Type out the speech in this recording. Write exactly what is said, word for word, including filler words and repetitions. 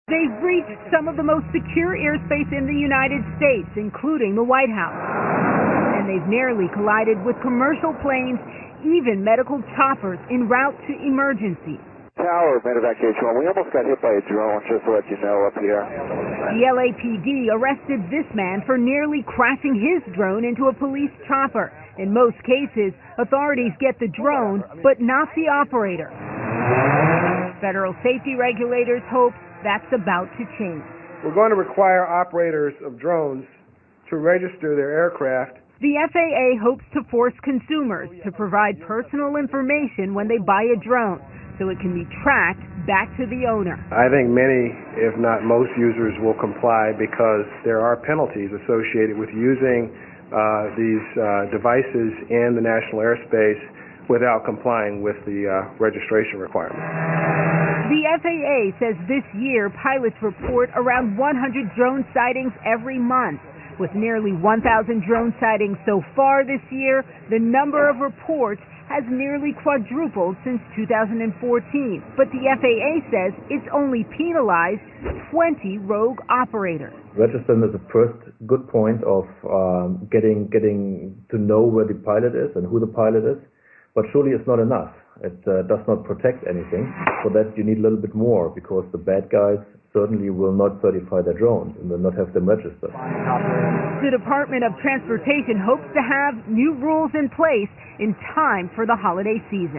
They've reached some of the most secure airspace in the United States, including the White House. And they've nearly collided with commercial planes, even medical choppers en route to emergencies. Tower, Medevac H one, we almost got hit by a drone, just to let you know, up here. The L A P D arrested this man for nearly crashing his drone into a police chopper. In most cases, authorities get the drone, but not the operator. Federal safety regulators hope that's about to change. We're going to require operators of drones to register their aircraft. The F A A hopes to force consumers to provide personal information when they buy a drone, so it can be tracked back to the owner. I think many, if not most users, will comply because there are penalties associated with using uh, these uh, devices in the national airspace without complying with the uh, registration requirements. The F A A says this year pilots report around one hundred drone sightings every month. With nearly one thousand drone sightings so far this year, the number of reports has nearly quadrupled since two thousand fourteen. But the F A A says it's only penalized twenty rogue operators. Registering is the first good point of um, getting getting to know where the pilot is and who the pilot is. But surely it's not enough. It uh, does not protect anything. For that you need a little bit more, because the bad guys certainly will not certify their drones and will not have them registered. The Department of Transportation hopes to have new rules in place in time for the holiday season.